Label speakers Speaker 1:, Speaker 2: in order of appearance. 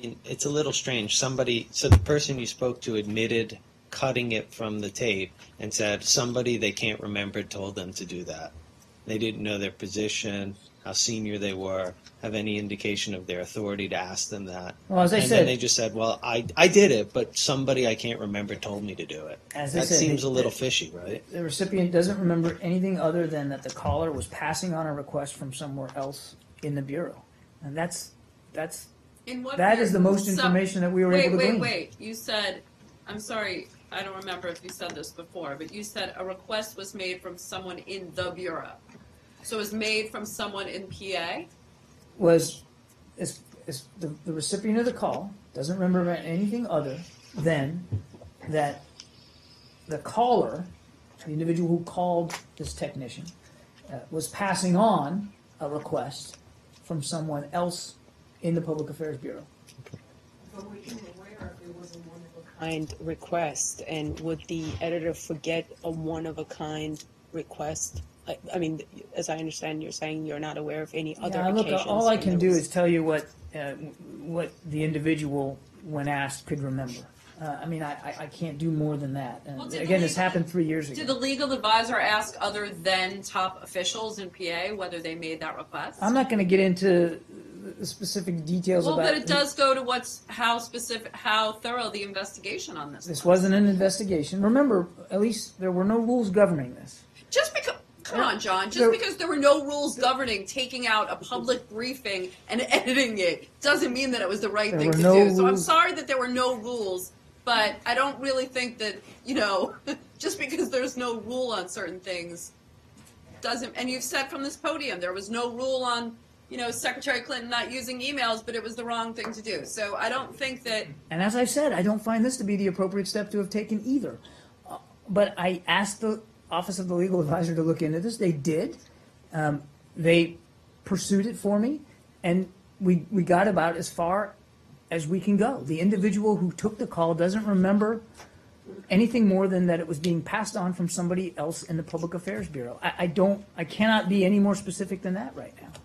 Speaker 1: it's a little strange. So the person you spoke to admitted cutting it from the tape and said somebody they can't remember told them to do that. They didn't know their position, how senior they were, have any indication of their authority to ask them that.
Speaker 2: Well, as I
Speaker 1: and
Speaker 2: said,
Speaker 1: then they just said, well, I did it, but somebody I can't remember told me to do it.
Speaker 2: As I
Speaker 1: that
Speaker 2: said,
Speaker 1: seems a little fishy, right?
Speaker 2: The recipient doesn't remember anything other than that the caller was passing on a request from somewhere else in the Bureau. And that is the most information that we were able to glean.
Speaker 3: Wait. You said, I'm sorry, I don't remember if you said this before, but you said a request was made from someone in the Bureau. So it was made from someone in PA?
Speaker 2: The recipient of the call doesn't remember anything other than that the caller, the individual who called this technician, was passing on a request from someone else in the Public Affairs Bureau.
Speaker 4: But were you aware if it was a one-of-a-kind request, and would the editor forget a one-of-a-kind request? I mean, as I understand, you're saying you're not aware of any other occasions.
Speaker 2: Look, all I can do is tell you what the individual, when asked, could remember. I can't do more than that. And again, this happened 3 years ago.
Speaker 3: Did the legal advisor ask other than top officials in PA whether they made that request?
Speaker 2: I'm not going to get into the specific details about it.
Speaker 3: Well, but it does go to how thorough the investigation on this was.
Speaker 2: This wasn't an investigation. Remember, at least there were no rules governing this.
Speaker 3: Come on, John. Just because there were no rules governing taking out a public briefing and editing it doesn't mean that it was the right thing to do. So I'm sorry that there were no rules, but I don't really think that, just because there's no rule on certain things doesn't, and you've said from this podium, there was no rule on, Secretary Clinton not using emails, but it was the wrong thing to do. So I don't think that...
Speaker 2: And as I said, I don't find this to be the appropriate step to have taken either. But I asked the Office of the Legal Advisor to look into this. They did. They pursued it for me, and we got about as far as we can go. The individual who took the call doesn't remember anything more than that it was being passed on from somebody else in the Public Affairs Bureau. I cannot be any more specific than that right now.